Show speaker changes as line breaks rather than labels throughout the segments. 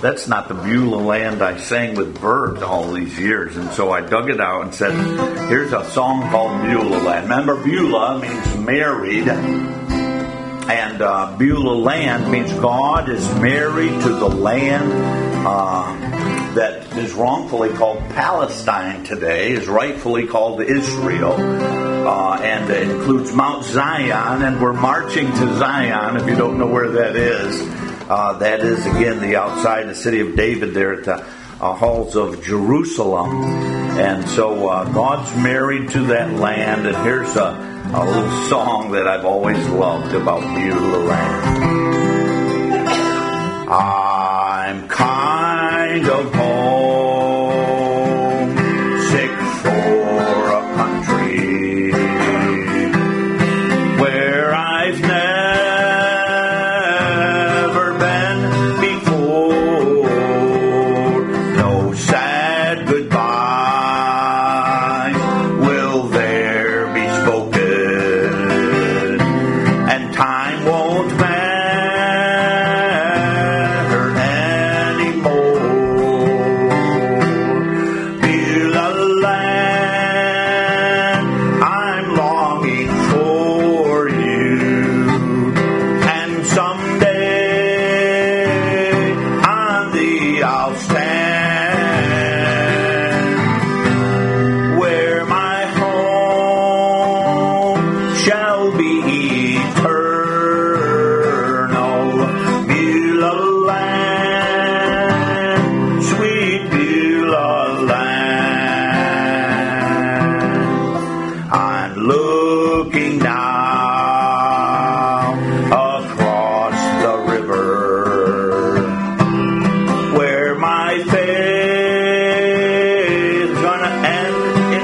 that's not the Beulah land I sang with birds all these years. And so I dug it out and said, here's a song called Beulah Land. Remember, Beulah means married. And Beulah land means God is married to the land that is wrongfully called Palestine today, is rightfully called Israel. And it includes Mount Zion, and we're marching to Zion, if you don't know where that is. That is, again, the outside the city of David there at the halls of Jerusalem. And so God's married to that land, and here's a little song that I've always loved about Beulah land. I'm kind of homesick for a country where I've never been before. No sad goodbye will there be spoken, and time won't matter anymore. Beulah land, I'm longing for you, and someday on thee I'll stand, where my home shall be eternal. Beulah land, sweet Beulah land. I'm looking now across the river, where my faith's gonna end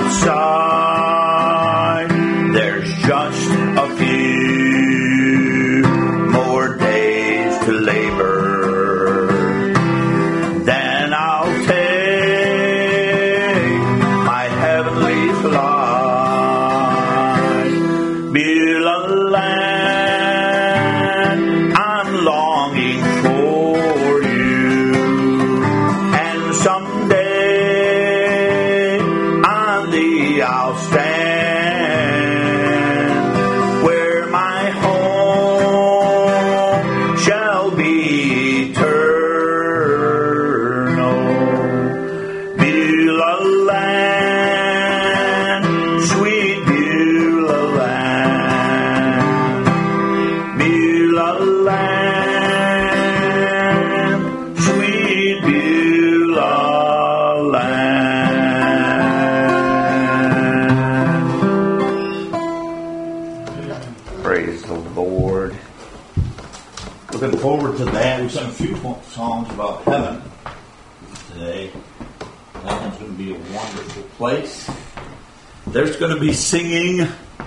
inside. There's just a few more days to labor, then I'll take my heavenly flight. Beulah land, I'm longing for you, and someday on thee I'll stand, where my home shall be eternal. Beulah land, sweet Beulah land. Beulah land, sweet Beulah land. Praise the Lord. Looking forward to that. We sang a few songs about heaven today. Heaven's going to be a wonderful place. There's going to be singing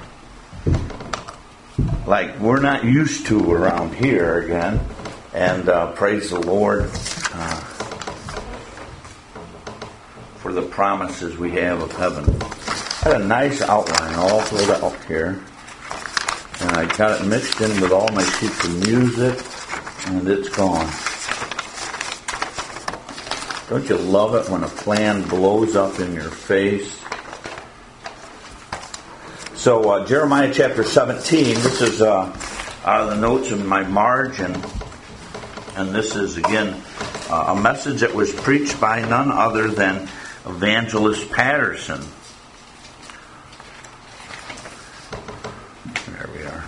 like we're not used to around here again. And praise the Lord for the promises we have of heaven. I had a nice outline all filled out here. And I got it mixed in with all my sheets of music, and it's gone. Don't you love it when a plan blows up in your face? So Jeremiah chapter 17, this is out of the notes in my margin. And this is, again, a message that was preached by none other than Evangelist Patterson. There we are.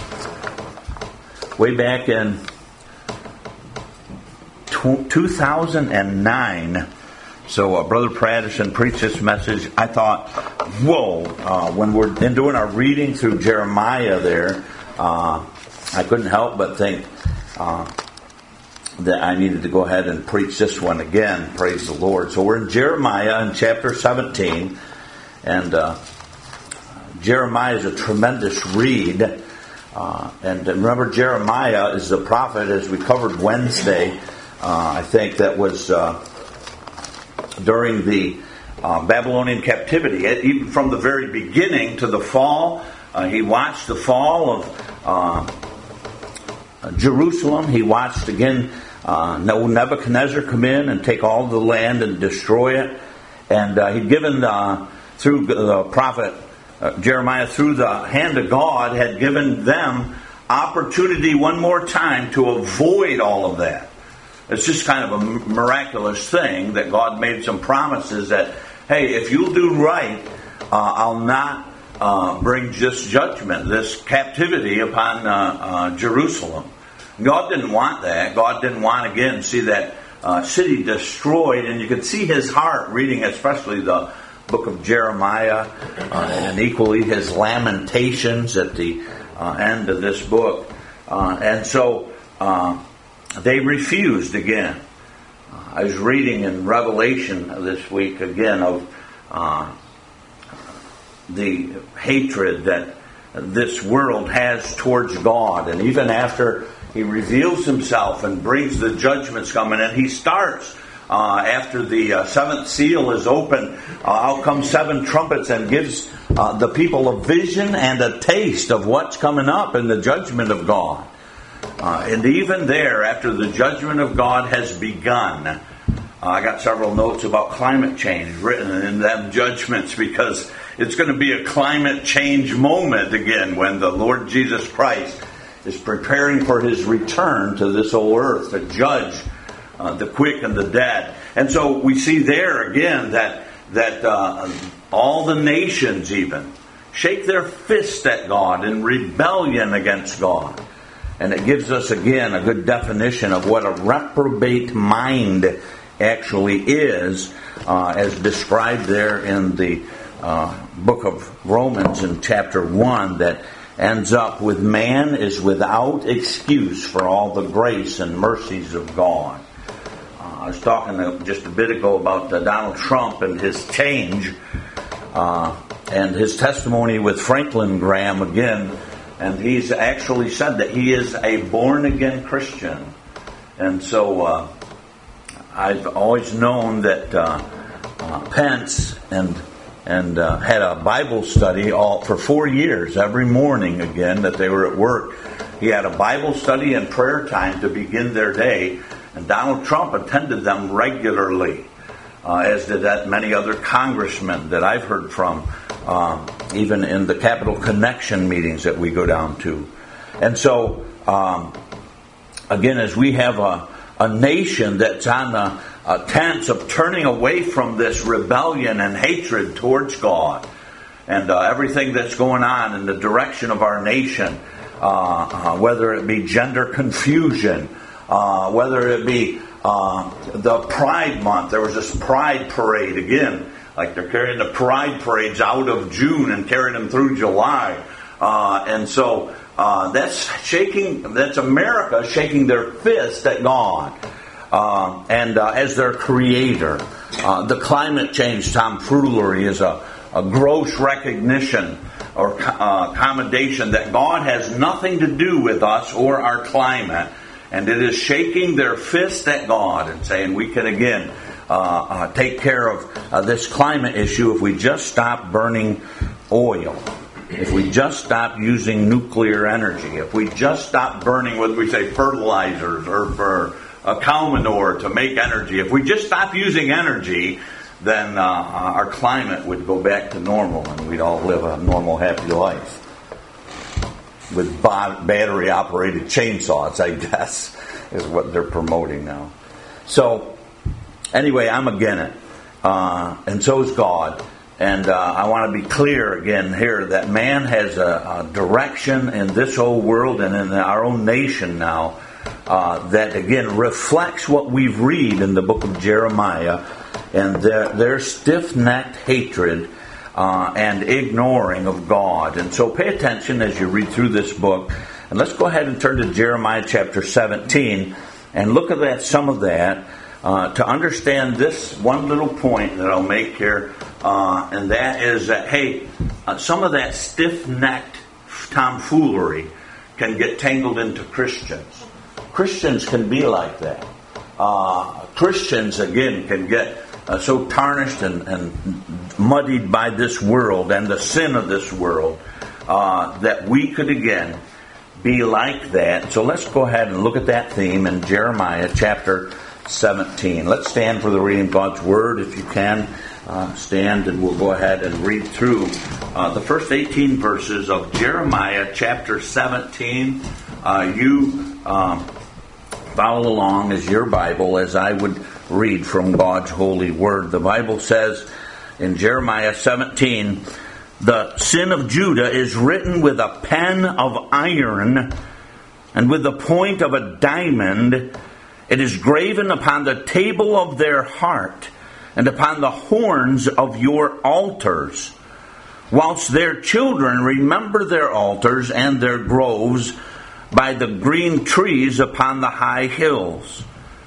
Way back in 2009, so Brother Patterson preached this message. I thought, whoa, when we're doing our reading through Jeremiah there, I couldn't help but think that I needed to go ahead and preach this one again. Praise the Lord. So we're in Jeremiah in chapter 17, and Jeremiah is a tremendous read. And remember, Jeremiah is the prophet, as we covered Wednesday. I think that was during the Babylonian captivity. Even from the very beginning to the fall, he watched the fall of Jerusalem. He watched again Nebuchadnezzar come in and take all the land and destroy it. And he'd given, through the prophet Jeremiah, through the hand of God, had given them opportunity one more time to avoid all of that. It's just kind of a miraculous thing that God made some promises that, hey, if you'll do right, I'll not bring this judgment, this captivity upon Jerusalem. God didn't want that. God didn't want, again, see that city destroyed. And you can see his heart reading especially the book of Jeremiah and equally his lamentations at the end of this book. And so they refused again. I was reading in Revelation this week again of the hatred that this world has towards God. And even after he reveals himself and brings the judgments coming, and he starts after the seventh seal is open, out come seven trumpets and gives the people a vision and a taste of what's coming up in the judgment of God. And even there, after the judgment of God has begun, I got several notes about climate change written in them judgments, because it's going to be a climate change moment again when the Lord Jesus Christ is preparing for his return to this old earth to judge the quick and the dead. And so we see there again that all the nations even shake their fist at God in rebellion against God. And it gives us again a good definition of what a reprobate mind actually is, as described there in the book of Romans in chapter 1, that ends up with man is without excuse for all the grace and mercies of God. I was talking just a bit ago about Donald Trump and his change and his testimony with Franklin Graham again. And he's actually said that he is a born-again Christian. And so I've always known that Pence and had a Bible study for 4 years, every morning again that they were at work. He had a Bible study and prayer time to begin their day. And Donald Trump attended them regularly, as did many other congressmen that I've heard from, even in the Capital Connection meetings that we go down to. And so, again, as we have a nation that's on the tense of turning away from this rebellion and hatred towards God, and everything that's going on in the direction of our nation, whether it be gender confusion, whether it be the Pride Month. There was this Pride Parade again. Like they're carrying the Pride Parades out of June and carrying them through July. And so that's America shaking their fist at God. And as their creator. The climate change tomfoolery is a gross recognition or commendation that God has nothing to do with us or our climate. And it is shaking their fist at God and saying we can again take care of this climate issue if we just stop burning oil, if we just stop using nuclear energy, if we just stop burning, what we say, fertilizers or for cow manure to make energy. If we just stop using energy, then our climate would go back to normal and we'd all live a normal, happy life. With battery-operated chainsaws, I guess, is what they're promoting now. So, anyway, I'm again it. And so is God. And I want to be clear again here that man has a direction in this whole world and in our own nation now that, again, reflects what we read in the book of Jeremiah and their stiff-necked hatred and ignoring of God. And so pay attention as you read through this book. And let's go ahead and turn to Jeremiah chapter 17 and look at some of that to understand this one little point that I'll make here. And that is that, hey, some of that stiff-necked tomfoolery can get tangled into Christians. Christians can be like that. Christians, again, can get so tarnished and muddied by this world and the sin of this world that we could, again, be like that. So let's go ahead and look at that theme in Jeremiah chapter 17. Let's stand for the reading of God's Word. If you can, stand, and we'll go ahead and read through the first 18 verses of Jeremiah chapter 17. You follow along as your Bible as I would read from God's holy Word. The Bible says in Jeremiah 17, "The sin of Judah is written with a pen of iron, and with the point of a diamond. It is graven upon the table of their heart, and upon the horns of your altars. Whilst their children remember their altars and their groves by the green trees upon the high hills.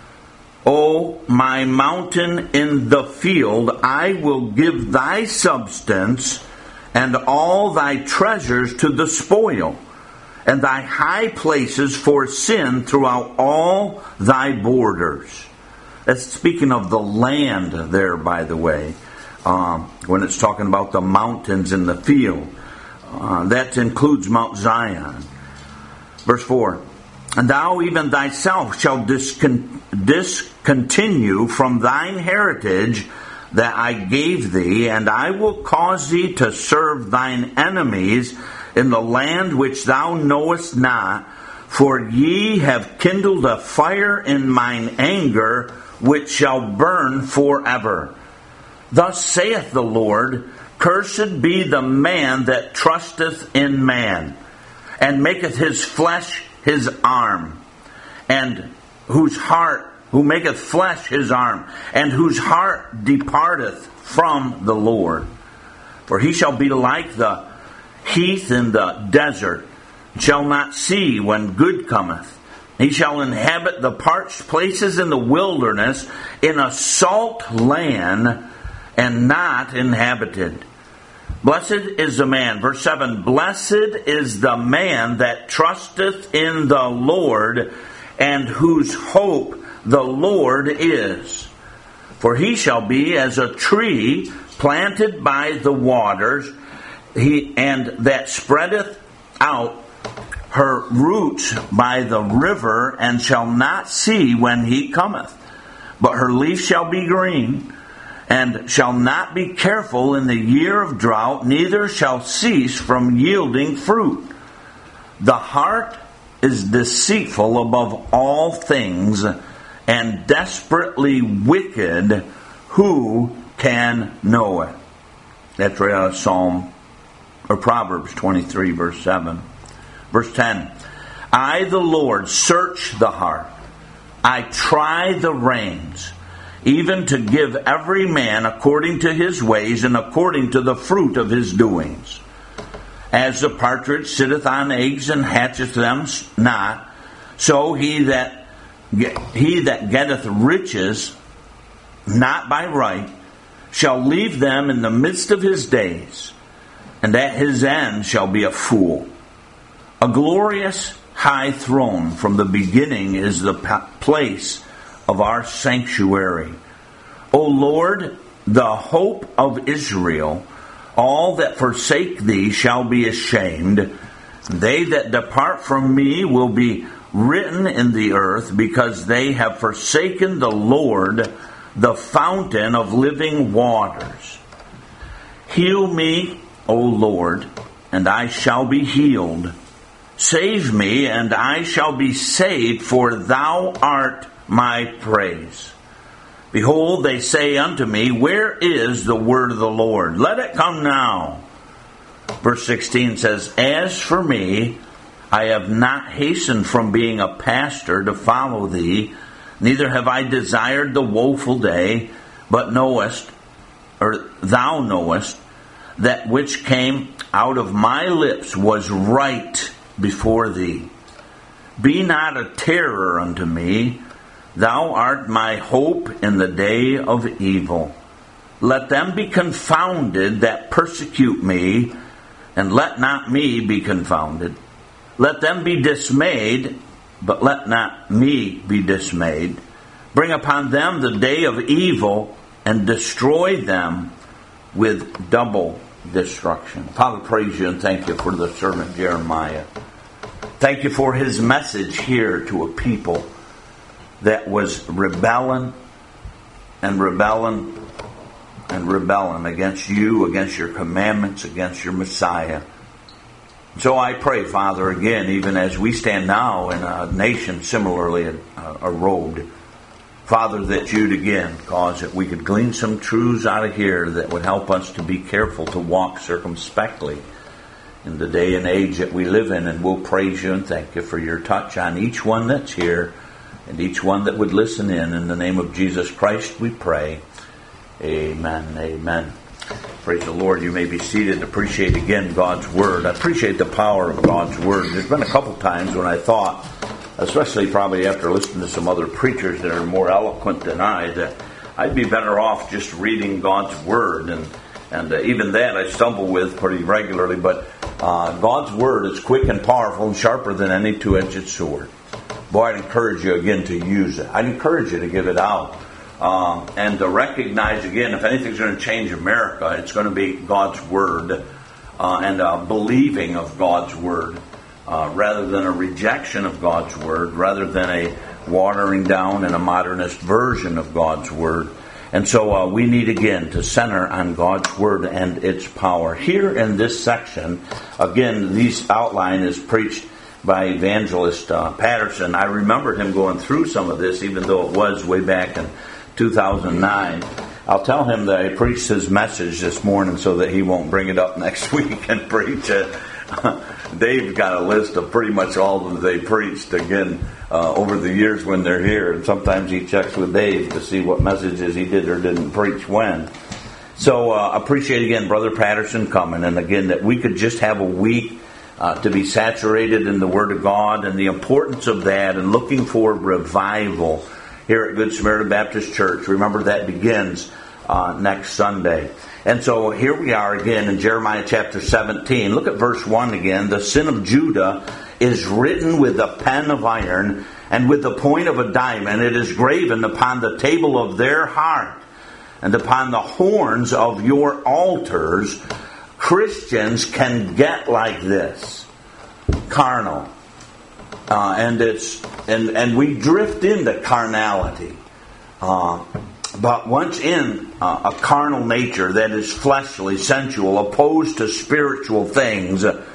O my mountain in the field, I will give thy substance and all thy treasures to the spoil, and thy high places for sin throughout all thy borders." That's speaking of the land there, by the way, when it's talking about the mountains in the field. That includes Mount Zion. Verse 4, "And thou even thyself shalt discontinue from thine heritage that I gave thee, and I will cause thee to serve thine enemies in the land which thou knowest not, for ye have kindled a fire in mine anger, which shall burn forever. Thus saith the Lord, Cursed be the man that trusteth in man, and maketh his flesh his arm, and who maketh flesh his arm, and whose heart departeth from the Lord. For he shall be like the heath in the desert, shall not see when good cometh. He shall inhabit the parched places in the wilderness, in a salt land, and not inhabited. Blessed is the man," verse 7, "Blessed is the man that trusteth in the Lord, and whose hope the Lord is. For he shall be as a tree planted by the waters, and that spreadeth out her roots by the river, and shall not see when he cometh. But her leaf shall be green, and shall not be careful in the year of drought, neither shall cease from yielding fruit. The heart is deceitful above all things, and desperately wicked. Who can know it?" That's Proverbs 23, verse 7. Verse 10, "I, the Lord, search the heart. I try the reins, even to give every man according to his ways and according to the fruit of his doings. As the partridge sitteth on eggs and hatcheth them not, so he that getteth riches not by right shall leave them in the midst of his days, and at his end shall be a fool. A glorious high throne from the beginning is the place of our sanctuary. O Lord, the hope of Israel, all that forsake thee shall be ashamed. They that depart from me will be written in the earth, because they have forsaken the Lord, the fountain of living waters. Heal me, O Lord, and I shall be healed. Save me, and I shall be saved, for thou art my praise. Behold, they say unto me, Where is the word of the Lord? Let it come now. Verse 16 says, As for me, I have not hastened from being a pastor to follow thee, neither have I desired the woeful day, but thou knowest, that which came out of my lips was right before thee. Be not a terror unto me. Thou art my hope in the day of evil. Let them be confounded that persecute me, and let not me be confounded. Let them be dismayed, but let not me be dismayed. Bring upon them the day of evil, and destroy them with double destruction. Father, praise you and thank you for the servant Jeremiah. Thank you for his message here to a people that was rebelling and rebelling and rebelling against you, against your commandments, against your Messiah. So I pray, Father, again, even as we stand now in a nation similarly erode, Father, that you'd again cause that we could glean some truths out of here that would help us to be careful to walk circumspectly in the day and age that we live in. And we'll praise you and thank you for your touch on each one that's here and each one that would listen in. In the name of Jesus Christ we pray. Amen. Amen. Praise the Lord. You may be seated. Appreciate again God's Word. I appreciate the power of God's Word. There's been a couple times when I thought, especially probably after listening to some other preachers that are more eloquent than I, that I'd be better off just reading God's Word. And even that I stumble with pretty regularly. But God's Word is quick and powerful and sharper than any two-edged sword. Boy, I'd encourage you again to use it. I'd encourage you to give it out. And to recognize again, if anything's going to change America, it's going to be God's Word and believing of God's Word rather than a rejection of God's Word, rather than a watering down and a modernist version of God's Word. And so we need again to center on God's Word and its power. Here in this section, again, this outline is preached by Evangelist Patterson. I remember him going through some of this, even though it was way back in 2009. I'll tell him that I preached his message this morning so that he won't bring it up next week and preach it. Dave's got a list of pretty much all that they preached again over the years when they're here, and sometimes he checks with Dave to see what messages he did or didn't preach when. So appreciate again Brother Patterson coming, and again that we could just have a week to be saturated in the Word of God and the importance of that, and looking for revival here at Good Samaritan Baptist Church. Remember, that begins next Sunday. And so here we are again in Jeremiah chapter 17. Look at verse 1 again. The sin of Judah is written with a pen of iron and with the point of a diamond. It is graven upon the table of their heart and upon the horns of your altars. Christians can get like this, carnal. And we drift into carnality. But once in a carnal nature that is fleshly, sensual, opposed to spiritual things, it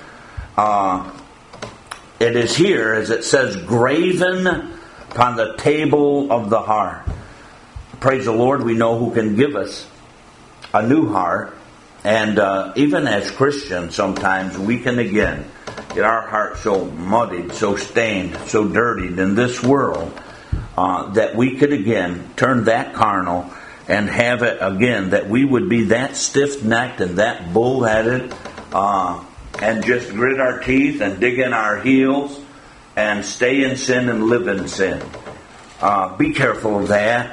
is here, as it says, graven upon the table of the heart. Praise the Lord, we know who can give us a new heart. And even as Christians, sometimes we can again get our heart so muddied, so stained, so dirtied in this world that we could again turn that carnal and have it again, that we would be that stiff-necked and that bull-headed and just grit our teeth and dig in our heels and stay in sin and live in sin. Be careful of that.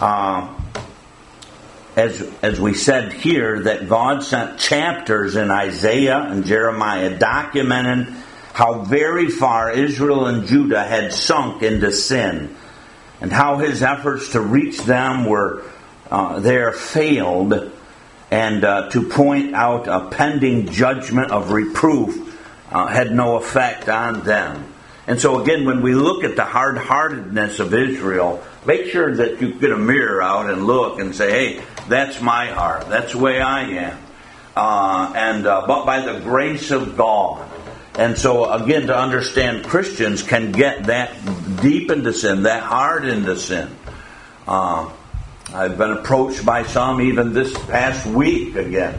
As we said here, that God sent chapters in Isaiah and Jeremiah documenting how very far Israel and Judah had sunk into sin, and how his efforts to reach them were there failed, and to point out a pending judgment of reproof had no effect on them. And so again, when we look at the hard-heartedness of Israel, make sure that you get a mirror out and look and say, hey, that's my heart. That's the way I am. But by the grace of God. And so again, to understand, Christians can get that deep into sin, that hard into sin. I've been approached by some even this past week again.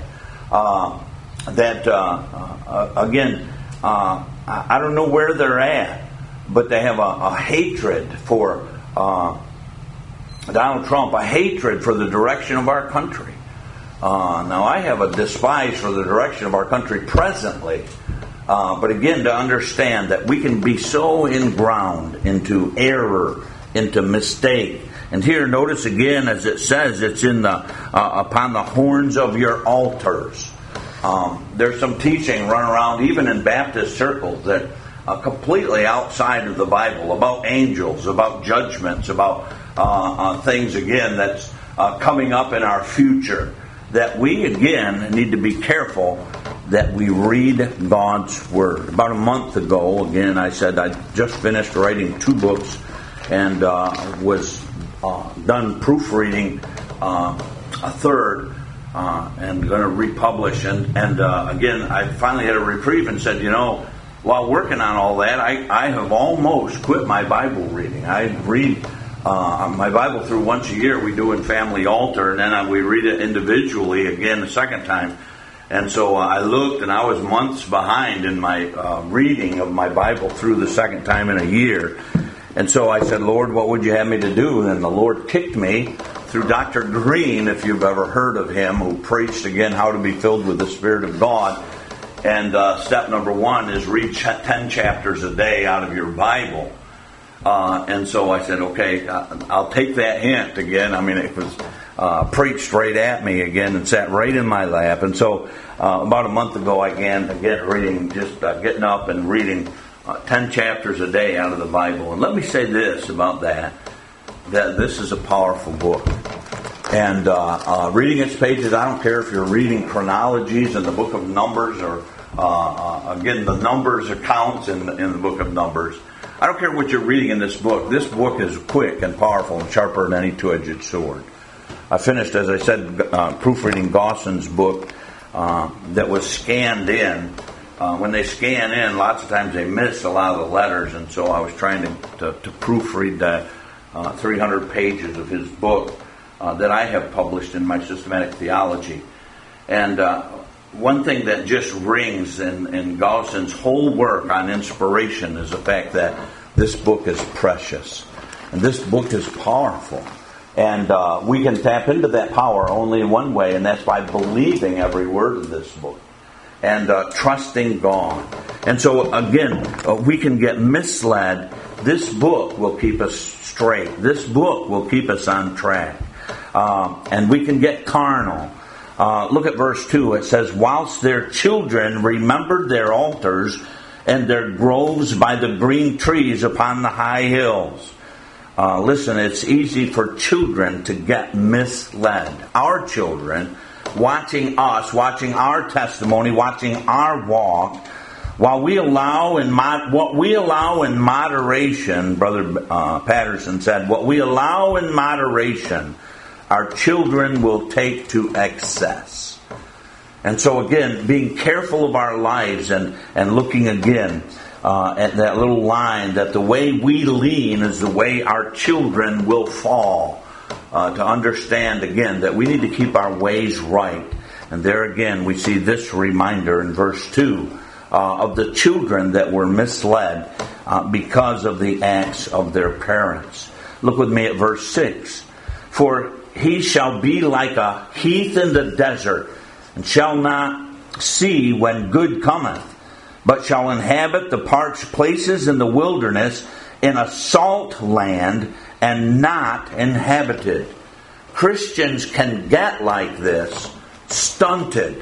I don't know where they're at, but they have a hatred for Donald Trump, a hatred for the direction of our country. Now, I have a despise for the direction of our country presently, but again, to understand that we can be so inground into error, into mistake. And here, notice again, as it says, it's in the upon the horns of your altars. There's some teaching run around, even in Baptist circles, that completely outside of the Bible, about angels, about judgments, about things, again, that's coming up in our future, that we, again, need to be careful that we read God's Word. About a month ago, again, I said I just finished writing 2 books and was done proofreading a third and going to republish. And again, I finally had a reprieve and said, while working on all that, I have almost quit my Bible reading. I read my Bible through once a year. We do in family altar, and then we read it individually again the second time. And so I looked, and I was months behind in my reading of my Bible through the second time in a year. And so I said, Lord, what would you have me to do? And the Lord kicked me through Dr. Green, if you've ever heard of him, who preached, again, how to be filled with the Spirit of God. And step number 1 is read 10 chapters a day out of your Bible. And so I said, okay, I'll take that hint again. I mean, it was preached right at me again and sat right in my lap. And so about a month ago, I began reading, just getting up and reading 10 chapters a day out of the Bible. And let me say this about that this is a powerful book. And reading its pages, I don't care if you're reading chronologies in the book of Numbers or, again, the Numbers accounts in the book of Numbers. I don't care what you're reading in this book. This book is quick and powerful and sharper than any two-edged sword. I finished, as I said, proofreading Gawson's book that was scanned in. When they scan in, lots of times they miss a lot of the letters, and so I was trying to proofread the 300 pages of his book that I have published in my Systematic Theology. And one thing that just rings in Gawson's whole work on inspiration is the fact that this book is precious. And this book is powerful. And we can tap into that power only in one way, and that's by believing every word of this book. And trusting God. And so, again, we can get misled. This book will keep us straight. This book will keep us on track. And we can get carnal. Look at verse 2. It says, whilst their children remembered their altars and their groves by the green trees upon the high hills. Listen, it's easy for children to get misled. Our children, watching us, watching our testimony, watching our walk, while we allow what we allow in moderation, Brother Patterson said, what we allow in moderation, our children will take to excess. And so again, being careful of our lives and looking again at that little line that the way we lean is the way our children will fall. To understand again that we need to keep our ways right. And there again we see this reminder in verse 2 of the children that were misled because of the acts of their parents. Look with me at verse 6. For he shall be like a heath in the desert, and shall not see when good cometh, but shall inhabit the parched places in the wilderness, in a salt land, and not inhabited. Christians can get like this, stunted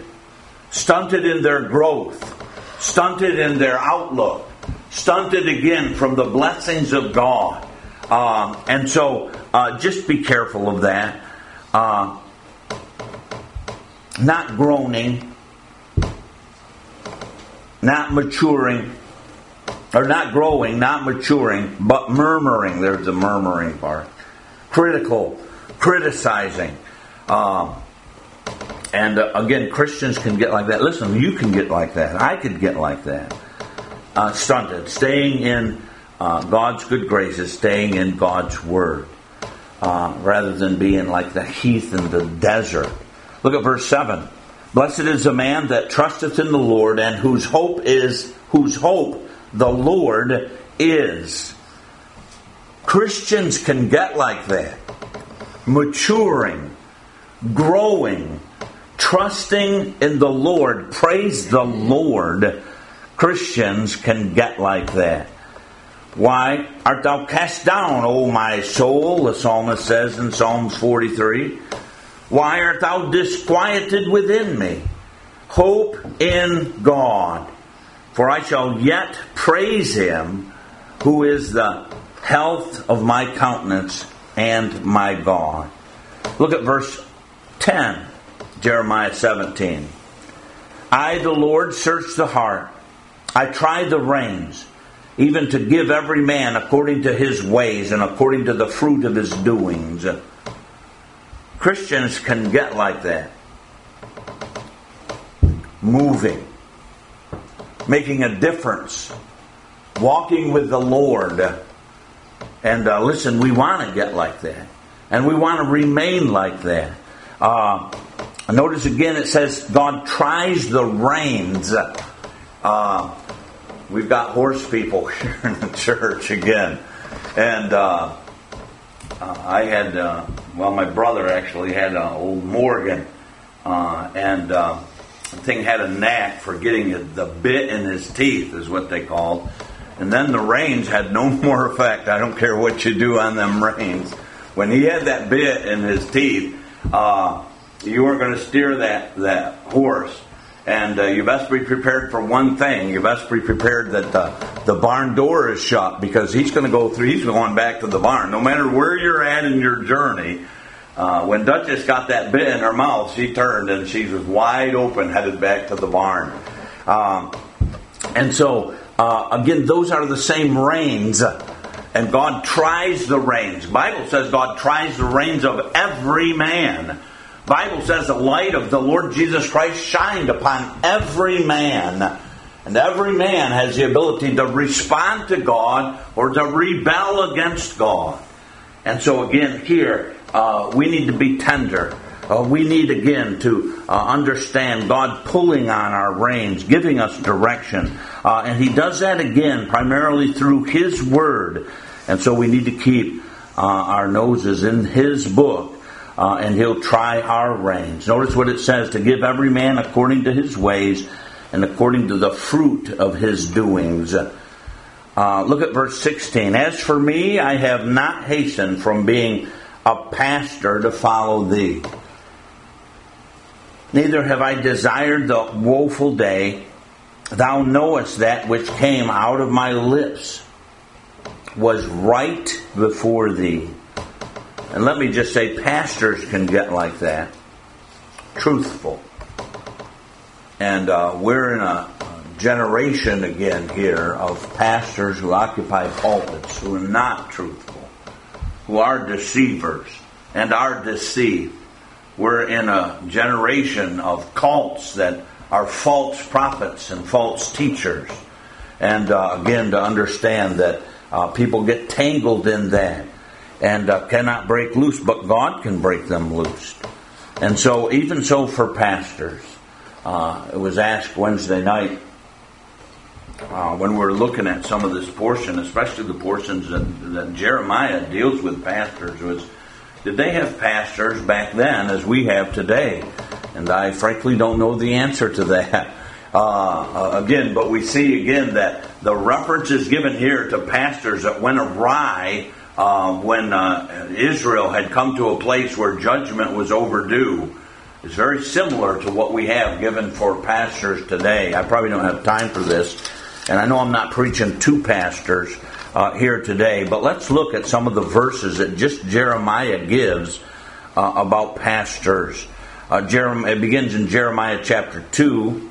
in their growth, stunted in their outlook, stunted again from the blessings of God. And so just be careful of that. Not groaning, not maturing, or not growing, not maturing, but murmuring. There's the murmuring part. Critical, criticizing. And again, Christians can get like that. Listen, you can get like that. I could get like that. Stunted. Staying in God's good graces, staying in God's Word. Rather than being like the heath in the desert. Look at verse 7. Blessed is the man that trusteth in the Lord, and whose hope the Lord is. Christians can get like that. Maturing, growing, trusting in the Lord. Praise the Lord. Christians can get like that. Why art thou cast down, O my soul? The psalmist says in Psalms 43. Why art thou disquieted within me? Hope in God. For I shall yet praise Him, who is the health of my countenance and my God. Look at verse 10, Jeremiah 17. I, the Lord, search the heart. I try the reins, even to give every man according to his ways and according to the fruit of his doings. Christians can get like that. Moving. Making a difference. Walking with the Lord. And listen, we want to get like that. And we want to remain like that. Notice again it says God tries the reins. We've got horse people here in the church again. And I had, my brother actually had an old Morgan. And the thing had a knack for getting the bit in his teeth, is what they called. And then the reins had no more effect. I don't care what you do on them reins. When he had that bit in his teeth, you weren't going to steer that horse. And you best be prepared for one thing. You best be prepared that the barn door is shut, because he's going to go through. He's going back to the barn. No matter where you're at in your journey, when Duchess got that bit in her mouth, she turned and she was wide open, headed back to the barn. And so, again, those are the same reins. And God tries the reins. The Bible says God tries the reins of every man. Bible says the light of the Lord Jesus Christ shined upon every man. And every man has the ability to respond to God or to rebel against God. And so again here, we need to be tender. We need again to understand God pulling on our reins, giving us direction. And He does that again primarily through His Word. And so we need to keep our noses in His book. And He'll try our reins. Notice what it says, to give every man according to his ways and according to the fruit of his doings. Look at verse 16. As for me, I have not hastened from being a pastor to follow thee. Neither have I desired the woeful day. Thou knowest that which came out of my lips was right before thee. And let me just say, pastors can get like that. Truthful. And we're in a generation again here of pastors who occupy pulpits, who are not truthful, who are deceivers and are deceived. We're in a generation of cults that are false prophets and false teachers. And again, to understand that people get tangled in that. And cannot break loose, but God can break them loose. And so, even so for pastors, it was asked Wednesday night, when we're looking at some of this portion, especially the portions that Jeremiah deals with pastors, was, did they have pastors back then as we have today? And I frankly don't know the answer to that. Again, but we see again that the reference is given here to pastors that went awry when Israel had come to a place where judgment was overdue. It's very similar to what we have given for pastors today. I probably don't have time for this, and I know I'm not preaching to pastors here today, but let's look at some of the verses that just Jeremiah gives about pastors. It begins in Jeremiah chapter 2.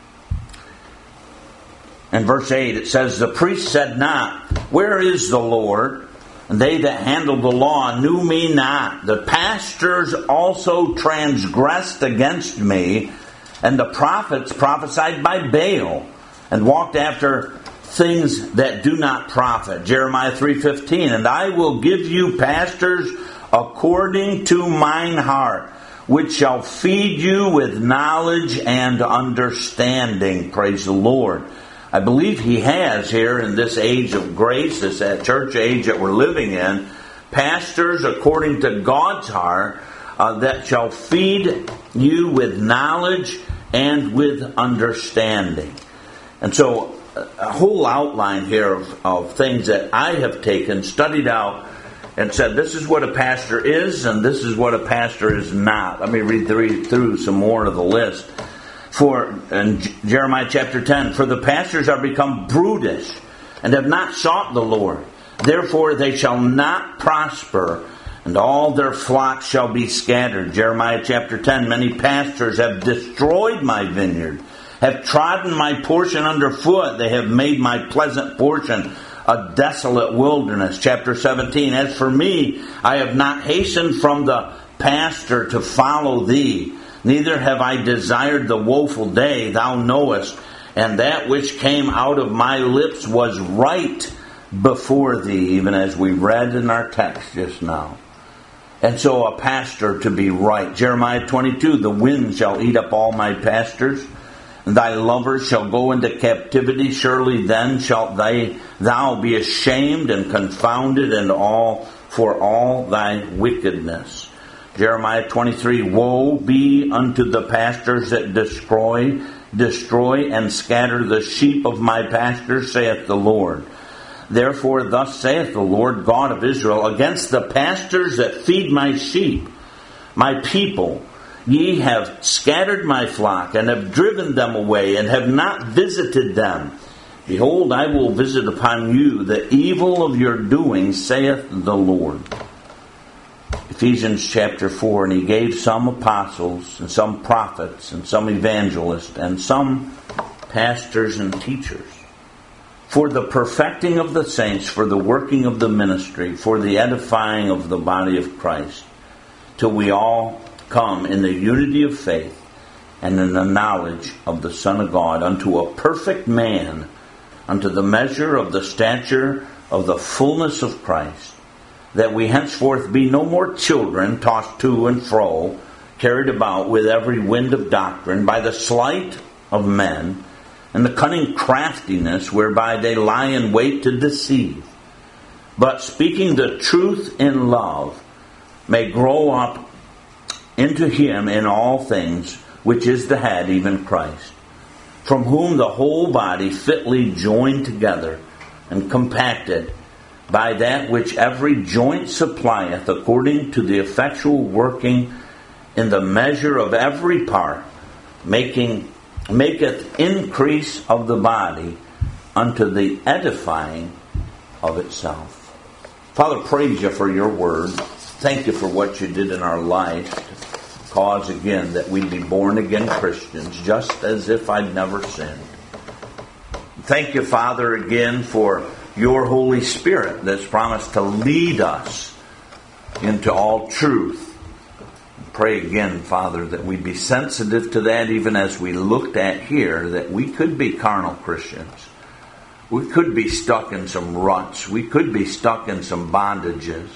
And verse 8, it says, the priest said not, where is the Lord? And they that handled the law knew me not. The pastors also transgressed against me, and the prophets prophesied by Baal, and walked after things that do not profit. Jeremiah 3:15, and I will give you pastors according to mine heart, which shall feed you with knowledge and understanding. Praise the Lord. I believe he has here in this age of grace, this church age that we're living in, pastors according to God's heart that shall feed you with knowledge and with understanding. And so a whole outline here of things that I have taken, studied out, and said this is what a pastor is and this is what a pastor is not. Let me read through some more of the list. In Jeremiah chapter 10, for the pastors are become brutish and have not sought the Lord. Therefore they shall not prosper, and all their flocks shall be scattered. Jeremiah chapter 10, many pastors have destroyed my vineyard, have trodden my portion underfoot. They have made my pleasant portion a desolate wilderness. Chapter 17, as for me, I have not hastened from the pasture to follow thee, neither have I desired the woeful day, thou knowest, and that which came out of my lips was right before thee, even as we read in our text just now. And so a pasture to be right. Jeremiah 22, the wind shall eat up all my pastures, and thy lovers shall go into captivity. Surely then shalt thou be ashamed and confounded and all for all thy wickedness. Jeremiah 23, woe be unto the pastors that destroy and scatter the sheep of my pastures, saith the Lord. Therefore thus saith the Lord God of Israel, against the pastors that feed my sheep, my people, ye have scattered my flock, and have driven them away, and have not visited them. Behold, I will visit upon you the evil of your doing, saith the Lord. Ephesians chapter 4, and he gave some apostles, and some prophets, and some evangelists, and some pastors and teachers, for the perfecting of the saints, for the working of the ministry, for the edifying of the body of Christ, till we all come in the unity of faith and in the knowledge of the Son of God, unto a perfect man, unto the measure of the stature of the fullness of Christ, that we henceforth be no more children, tossed to and fro, carried about with every wind of doctrine, by the sleight of men, and the cunning craftiness whereby they lie in wait to deceive, but speaking the truth in love, may grow up into him in all things, which is the head, even Christ, from whom the whole body fitly joined together and compacted by that which every joint supplieth, according to the effectual working in the measure of every part, maketh increase of the body unto the edifying of itself. Father, praise you for your word. Thank you for what you did in our lives to cause again that we'd be born again Christians, just as if I'd never sinned. Thank you, Father, again for your Holy Spirit that's promised to lead us into all truth. Pray again, Father, that we be sensitive to that, even as we looked at here, that we could be carnal Christians. We could be stuck in some ruts. We could be stuck in some bondages.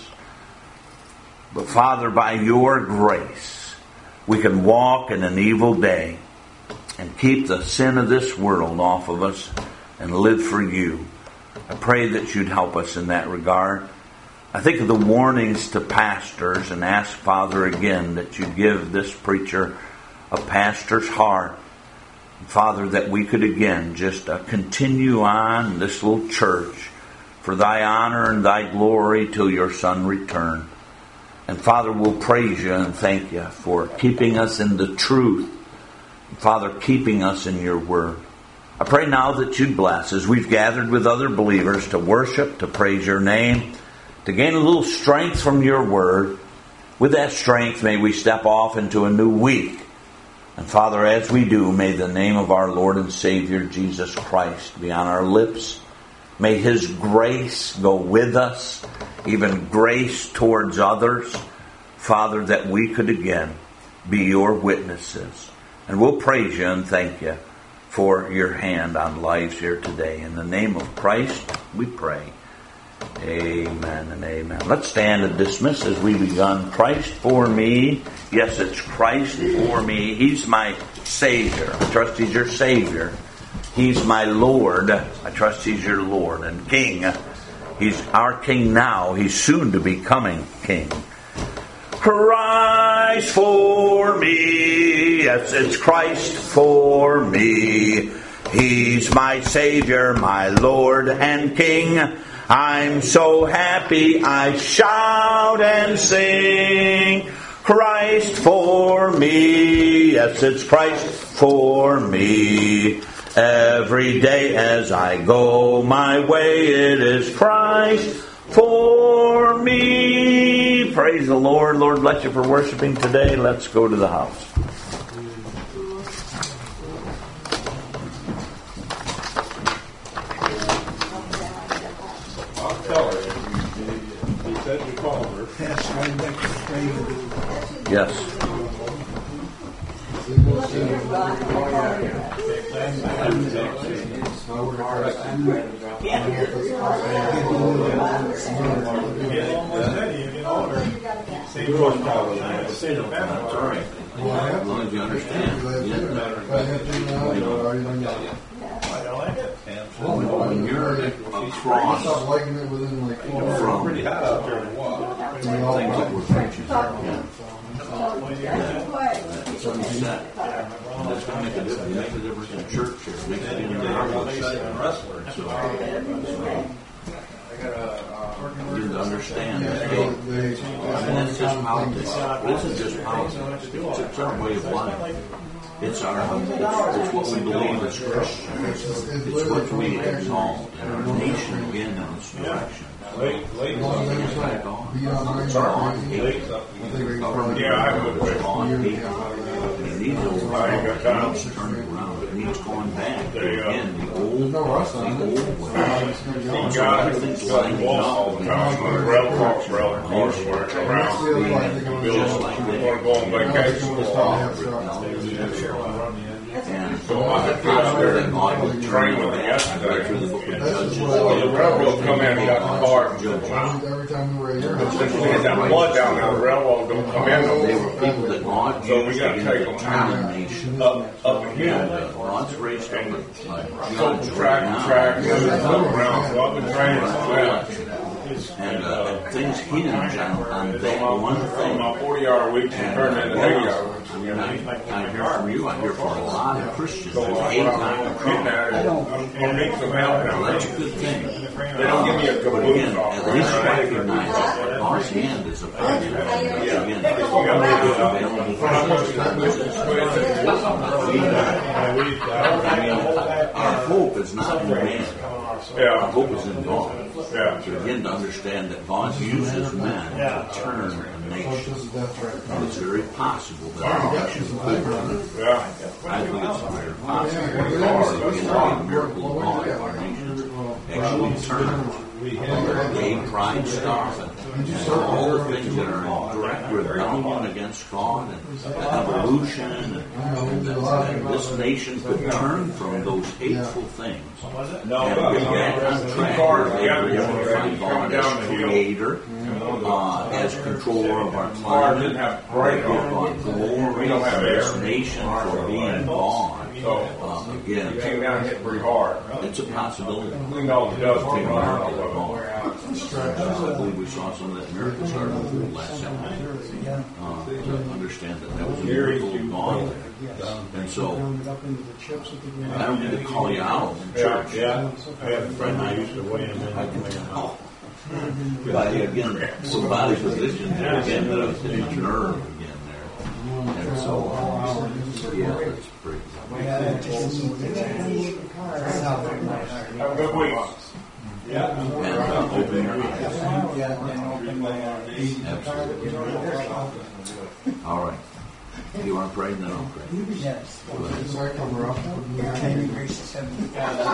But Father, by your grace, we can walk in an evil day and keep the sin of this world off of us and live for you. I pray that you'd help us in that regard. I think of the warnings to pastors and ask, Father, again, that you give this preacher a pastor's heart. Father, that we could again just continue on this little church for thy honor and thy glory till your Son return. And Father, we'll praise you and thank you for keeping us in the truth. Father, keeping us in your word. I pray now that you'd bless as we've gathered with other believers to worship, to praise your name, to gain a little strength from your word. With that strength, may we step off into a new week. And Father, as we do, may the name of our Lord and Savior, Jesus Christ, be on our lips. May his grace go with us, even grace towards others. Father, that we could again be your witnesses. And we'll praise you and thank you for your hand on lives here today. In the name of Christ, we pray. Amen and amen. Let's stand and dismiss as we begun. Christ for me. Yes, it's Christ for me. He's my Savior. I trust he's your Savior. He's my Lord. I trust he's your Lord and King. He's our King now. He's soon to be coming King. Christ for me. Yes, it's Christ for me. He's my Savior, my Lord and King. I'm so happy I shout and sing. Christ for me. Yes, it's Christ for me. Every day as I go my way, it is Christ for me. Praise the Lord. Lord bless you for worshiping today. Let's go to the house. Yes. As long as you understand. When you're across from things that we're preaching, that's going to make a difference. It makes a difference in church here. It makes a difference in our you to understand that it's just politics. It isn't just politics. It's our way of life. It's what we believe as Christians. It's what we exalt in our nation again in this direction. It needs going back. Again, the old way. So everything's lining up against just like and so I would train with them yesterday. The railroad will come in and got the car. Since we had that flood down there, the railroad don't come in. They were people that God so we got to take them up again. God's raised up so track, around. So I've been training as well. And things hinge on that one thing. My 40-hour weeks and turn into 80-hour weeks. I hear from you. I hear from a lot of Christians. There's 8 times that's a good thing. They don't give me a good again, at least recognize that God's hand is upon you. Again, our hope is not in man. Our hope is in God. So again, to understand that God uses men to turn a nation. It's very possible that our nation could turn. I think it's very possible that the miracle of God of our nation actually turn. Gay pride stuff and all the things that are in direct rebellion against God and evolution and this nation could turn from those hateful things and get back on track where they glorify God as creator, as controller of our climate, give God glory for this nation for being God. Again, it's a possibility. I believe we saw some of that miracle start with the last Saturday. To understand that was a miracle of God there. And so, I don't need to call you out in church. I have a friend I used to weigh him in. I can tell. But again, some body positions again, the nerve again there. And so, that's pretty. Have a good week. And open your eyes. Absolutely. All right. You want to pray, then I'll pray.
Yes.
Sorry, come up.
Gracious Heavenly Father.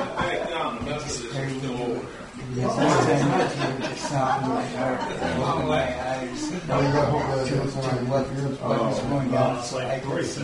Yes, soften my heart, open my eyes to what is going on, so I can see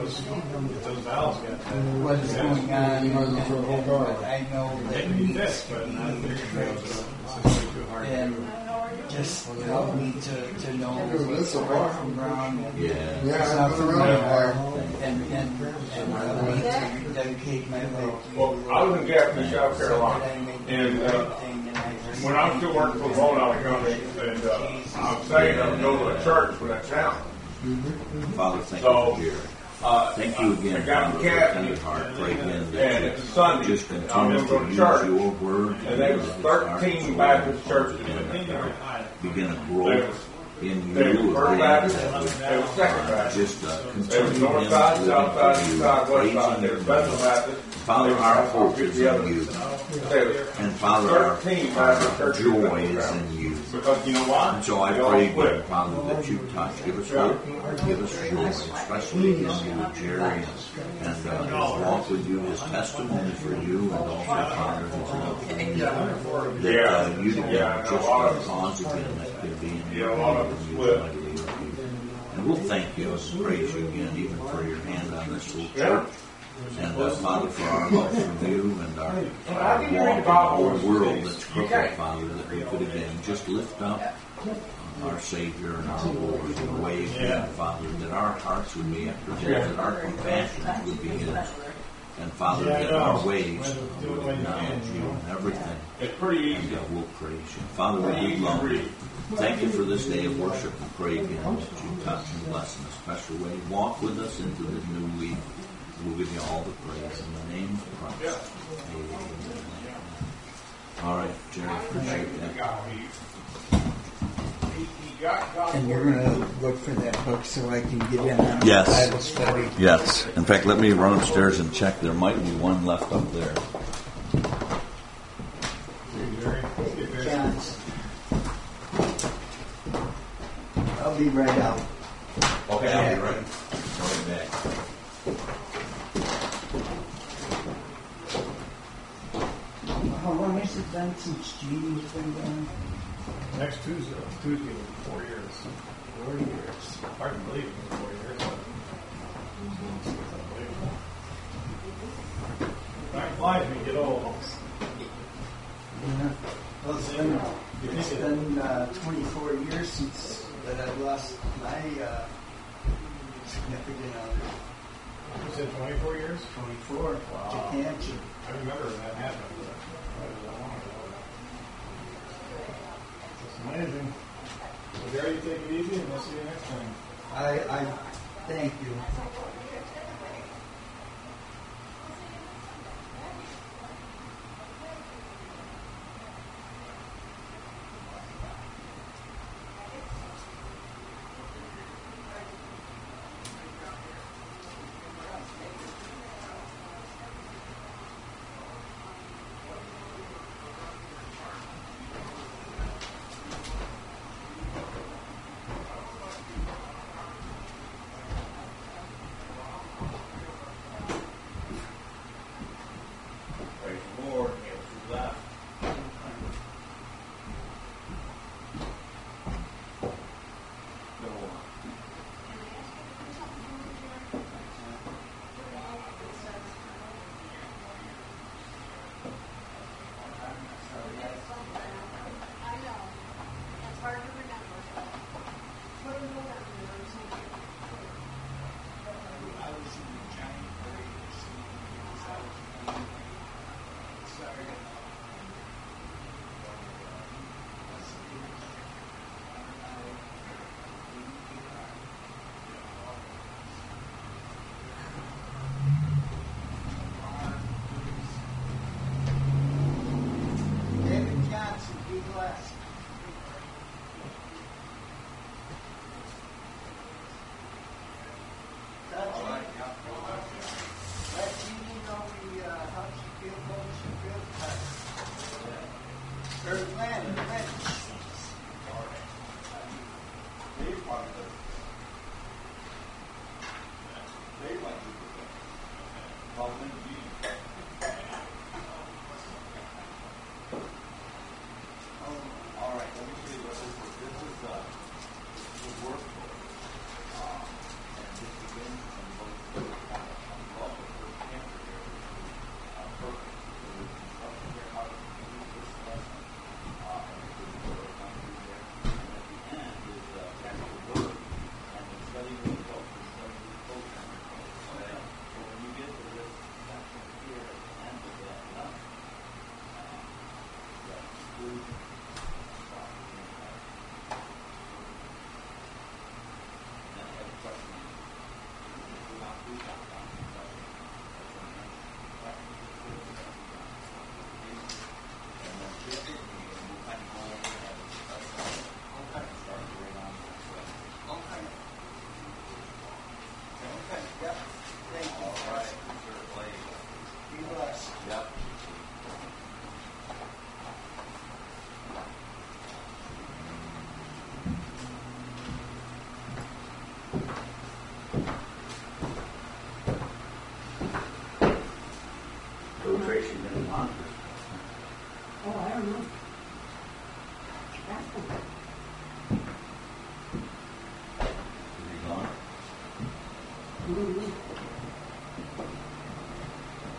what is going on, and I know that needs to be fixed. And just help me to know what's right from wrong, and soften my heart, and help me to dedicate my life.
Well, I was in Gaffney, South Carolina, and when I was still working for the Roll Out Company, and I was saying I would go to a church for that town.
Father, thank you for Jerry. Thank you again, Father, for your heart. Pray again that you just continue to use your word.
And there was 13 Baptist churches
begin to grow in you. There was
First Baptist, there was Second Baptist.
Just
continue
there
was North Side, South Side, East Side, West Side. There was Bethel Baptist.
Father, our hope is in you. And Father, our joy is in you.
Because you know why?
And so I pray, Father, that you touch. Give us hope. Give us joy, especially in you with Jerry and his walk with you, his testimony for you, and also, Father, his love for you. That you to be just a cause again that could be in you. And we we'll thank you and praise you again, even for your hand on this little church. And Father, for our love for you and our walk in the whole world that's crooked, Father, that we could again just lift up our Savior and our Lord in a way again, Father, that our hearts would be after His, that our compassion would be His. And Father, that our ways will acknowledge you in everything.
It's pretty easy.
And we'll praise you. Father, we do love you. Thank you for this day of worship and pray again that you touch and bless in a special way. Walk with us into the new week. We'll give you all the praise in the name of Christ. Amen. All right, Jerry, appreciate that.
And you're going to look for that book so I can get in on
Yes.
Bible study.
Yes. In fact, let me run upstairs and check. There might be one left up there.
John's. I'll be right out.
Okay, I'll be right back.
How long has it been since Jeannie's been gone?
Next Tuesday will be 4 years.
4 years.
Hard to believe it was 4 years. Time flies when you get old.
Yeah. Well, it's been 24 years since that I've lost my significant other.
You said 24 years?
24.
Wow.
To cancer.
I remember when that happened. It's amazing. So there, you take it easy, and we'll see you next time.
I thank you.
Praise the Lord. Yes, left. Go on.
I know. It's hard to remember. What do you remember?
I was in the giant parade because I was sorry. David Johnson, be blessed. Let Jeannie know how she feels, what she feels. Her plan,
All right, let me show you what this is. This is the workbook. And this begins from both the first cancer here. Perfect. So we can start to hear how to use this lesson. And if there's